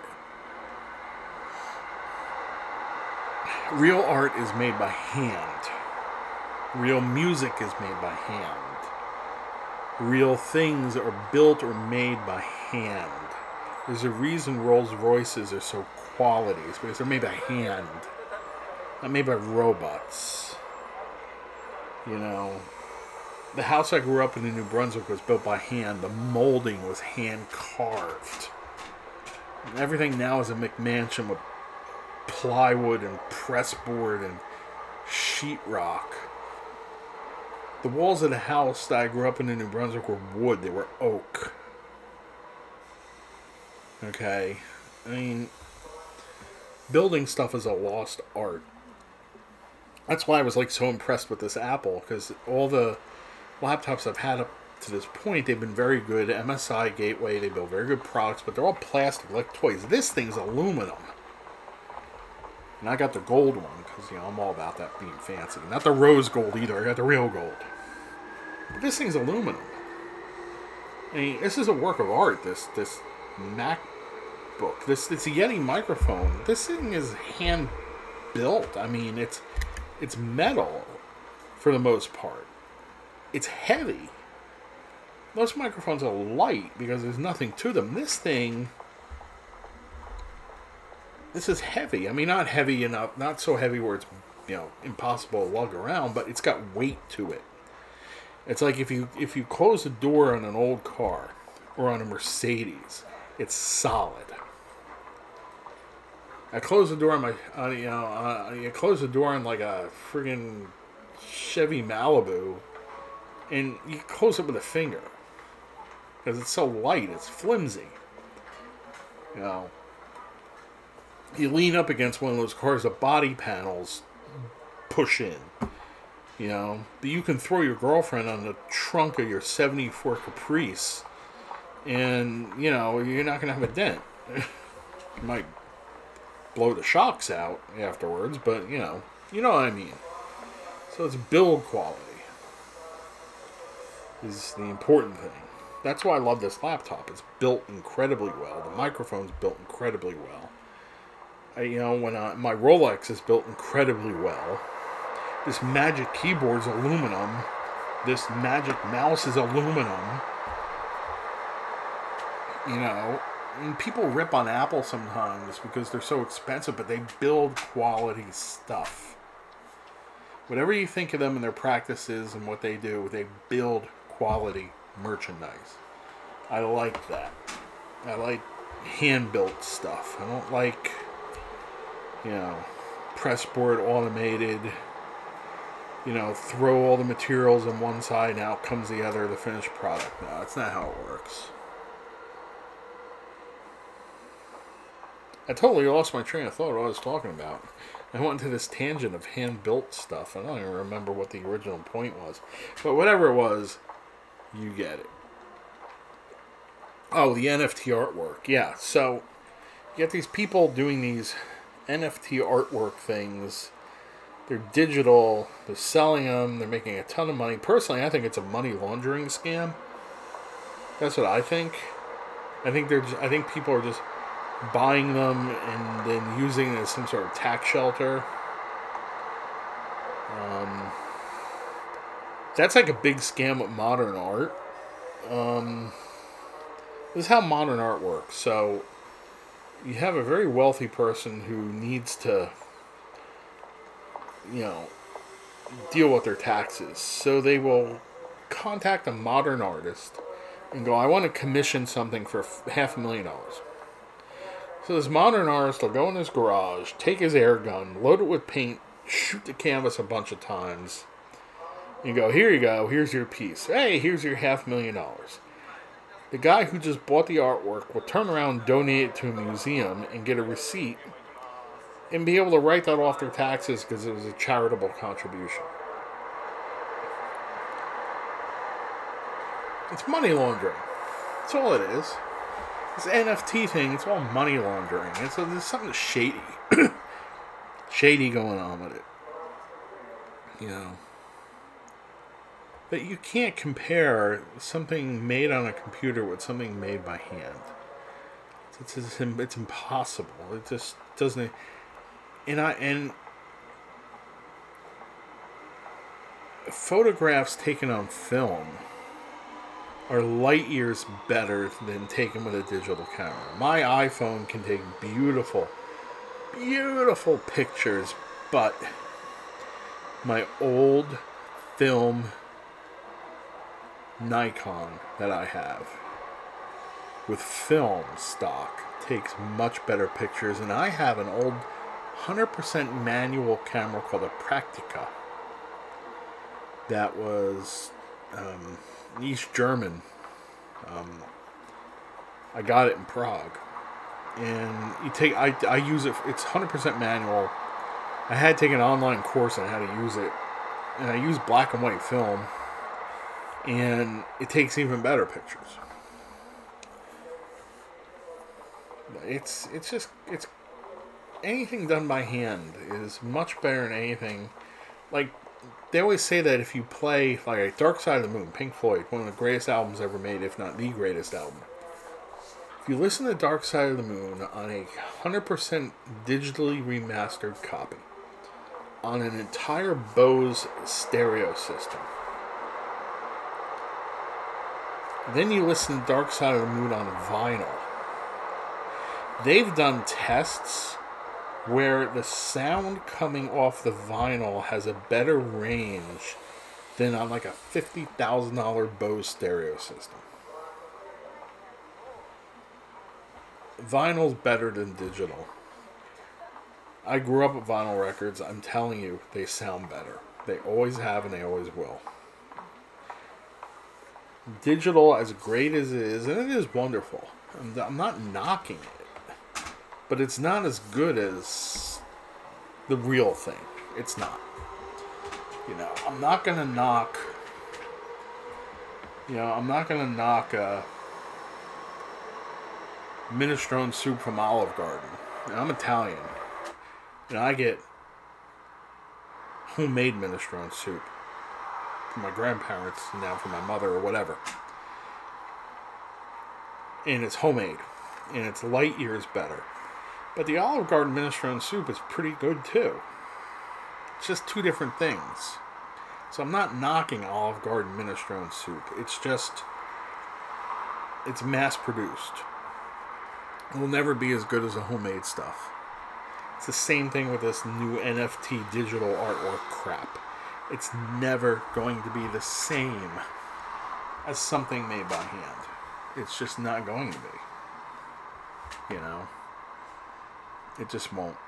Real art is made by hand. Real music is made by hand. Real things are built or made by hand. There's a reason Rolls Royces are so quality. It's because they're made by hand. Not made by robots. You know, the house I grew up in in New Brunswick was built by hand. The molding was hand carved. And everything now is a McMansion with plywood and pressboard and sheetrock. The walls of the house that I grew up in in New Brunswick were wood. They were oak. Okay? I mean, building stuff is a lost art. That's why I was like so impressed with this Apple, because all the laptops I've had up to this point, they've been very good. M S I, Gateway, they build very good products, but they're all plastic, like toys. This thing's aluminum. And I got the gold one, because, you know, I'm all about that being fancy. Not the rose gold either, I got the real gold. But this thing's aluminum. I mean, this is a work of art, this this MacBook. This, this Yeti microphone, this thing is hand built. I mean, it's it's metal for the most part. It's heavy. most microphones are light because there's nothing to them. This thing, this is heavy. I mean, not heavy enough, not so heavy where it's, you know, impossible to lug around, but it's got weight to it. It's like if you if you close the door on an old car or on a Mercedes, it's solid. I close the door on my, uh, you know, uh, you close the door on like a friggin' Chevy Malibu, and you close it with a finger because it's so light, it's flimsy. You know, you lean up against one of those cars, the body panels push in. You know, but you can throw your girlfriend on the trunk of your seventy-four Caprice, and you know you're not gonna have a dent. You might blow the shocks out afterwards, but you know, you know what I mean. So it's build quality is the important thing. That's why I love this laptop. It's built incredibly well. The microphone's built incredibly well. I, you know, when I, my Rolex is built incredibly well. This Magic Keyboard's aluminum. This Magic Mouse is aluminum. You know, and people rip on Apple sometimes because they're so expensive, but they build quality stuff. Whatever you think of them and their practices and what they do, they build quality merchandise. I like that. I like hand-built stuff. I don't like, you know, pressboard automated. You know, throw all the materials on one side and out comes the other, the finished product. No, that's not how it works. I totally lost my train of thought what I was talking about. I went into this tangent of hand-built stuff. I don't even remember what the original point was. But whatever it was, you get it. Oh, the N F T artwork. Yeah, so you get these people doing these N F T artwork things. They're digital. They're selling them. They're making a ton of money. Personally, I think it's a money laundering scam. That's what I think. I think they're. Just, I think people are just buying them and then using it as some sort of tax shelter. Um, that's like a big scam with modern art. Um, this is how modern art works. So you have a very wealthy person who needs to, you know, deal with their taxes. So they will contact a modern artist and go, I want to commission something for half a million dollars. So this modern artist will go in his garage, take his air gun, load it with paint, shoot the canvas a bunch of times, and go, here you go, here's your piece. Hey, here's your half million dollars. The guy who just bought the artwork will turn around and donate it to a museum and get a receipt and be able to write that off their taxes because it was a charitable contribution. It's money laundering. That's all it is. This N F T thing, it's all money laundering. It's a, there's something shady. Shady going on with it. You know. But you can't compare something made on a computer with something made by hand. It's, it's, it's impossible. It just doesn't... And I and photographs taken on film are light years better than taken with a digital camera. My iPhone can take beautiful, beautiful pictures, but my old film Nikon that I have with film stock takes much better pictures, and I have an old one hundred percent manual camera called a Praktica that was um, East German. Um, I got it in Prague, and you take I, I use it. It's one hundred percent manual. I had to take an online course on how to use it, and I use black and white film, and it takes even better pictures. It's it's just it's. Anything done by hand is much better than anything. Like, they always say that if you play, like, Dark Side of the Moon, Pink Floyd, one of the greatest albums ever made, if not the greatest album. If you listen to Dark Side of the Moon on a one hundred percent digitally remastered copy, on an entire Bose stereo system, Then you listen to Dark Side of the Moon on vinyl. They've done tests where the sound coming off the vinyl has a better range than on like a fifty thousand dollars Bose stereo system. Vinyl's better than digital. I grew up with vinyl records. I'm telling you, they sound better. They always have and they always will. Digital, as great as it is, and it is wonderful, I'm, I'm not knocking it, but it's not as good as the real thing. It's not. You know, I'm not going to knock, you know, I'm not going to knock uh, minestrone soup from Olive Garden. And I'm Italian. And I get homemade minestrone soup from my grandparents, and now from my mother or whatever. And it's homemade. And it's light years better. But the Olive Garden minestrone soup is pretty good too. It's just two different things. So I'm not knocking Olive Garden minestrone soup. It's just, it's mass produced. It will never be as good as the homemade stuff. It's the same thing with this new N F T digital artwork crap. It's never going to be the same as something made by hand. It's just not going to be. You know? It just won't.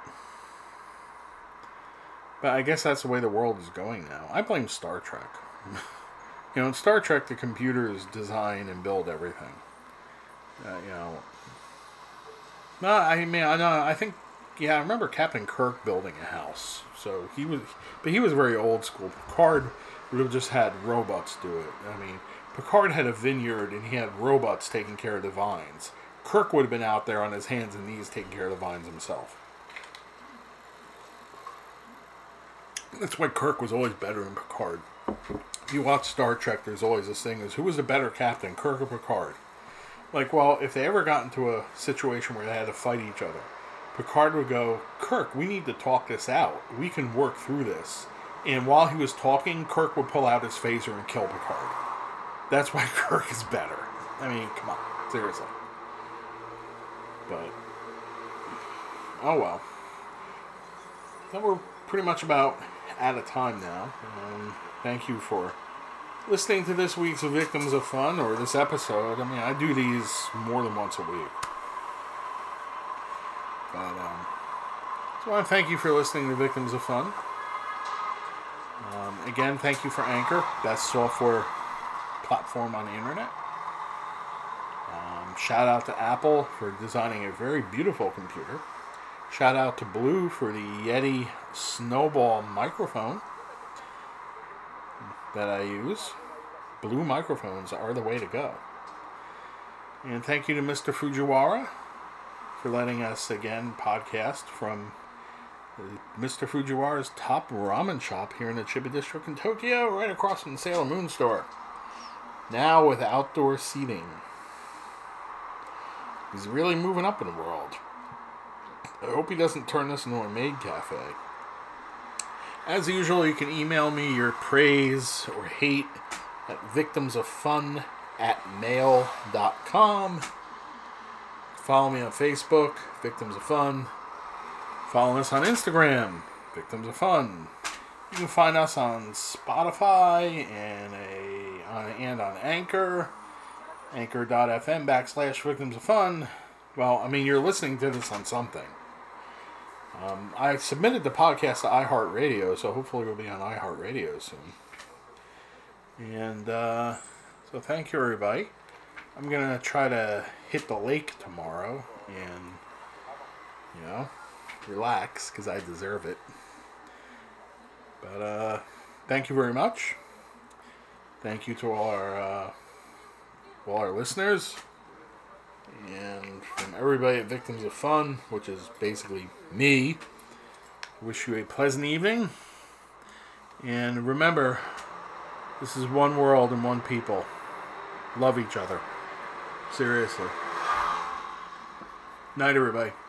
But I guess that's the way the world is going now. I blame Star Trek. You know, in Star Trek, the computers design and build everything. Uh, you know. No, I mean, I know. I think, yeah, I remember Captain Kirk building a house. So he was, but he was very old school. Picard would have just had robots do it. I mean, Picard had a vineyard and he had robots taking care of the vines. Kirk would have been out there on his hands and knees taking care of the vines himself. That's why Kirk was always better than Picard. If you watch Star Trek, there's always this thing is, who was the better captain, Kirk or Picard? Like, well, if they ever got into a situation where they had to fight each other, Picard would go, Kirk, we need to talk this out. We can work through this. And while he was talking, Kirk would pull out his phaser and kill Picard. That's why Kirk is better. I mean, come on. Seriously. But, oh well. Then we're pretty much about out of time now. Um, thank you for listening to this week's Victims of Fun, or this episode. I mean, I do these more than once a week. But, um, so I want to thank you for listening to Victims of Fun. Um, again, thank you for Anchor, best software platform on the internet. Um, shout out to Apple for designing a very beautiful computer. Shout out to Blue for the Yeti Snowball microphone that I use. Blue microphones are the way to go. And thank you to Mister Fujiwara for letting us again podcast from Mister Fujiwara's top ramen shop here in the Chiba District in Tokyo, right across from the Sailor Moon store. Now with outdoor seating. He's really moving up in the world. I hope he doesn't turn this into a maid cafe. As usual, you can email me your praise or hate at victimsoffun at mail dot com. Follow me on Facebook, Victims of Fun. Follow us on Instagram, Victims of Fun. You can find us on Spotify and a on, and on Anchor, anchor.fm backslash Victims of Fun. Well, I mean, you're listening to this on something. Um, I submitted the podcast to iHeartRadio, so hopefully we'll be on iHeartRadio soon. And uh, so thank you, everybody. I'm going to try to hit the lake tomorrow and, you know, relax, because I deserve it. But uh, thank you very much. Thank you to all our, uh, all our listeners. And from everybody at Victims of Fun, which is basically me, I wish you a pleasant evening. And remember, this is one world and one people. Love each other. Seriously. Night, everybody.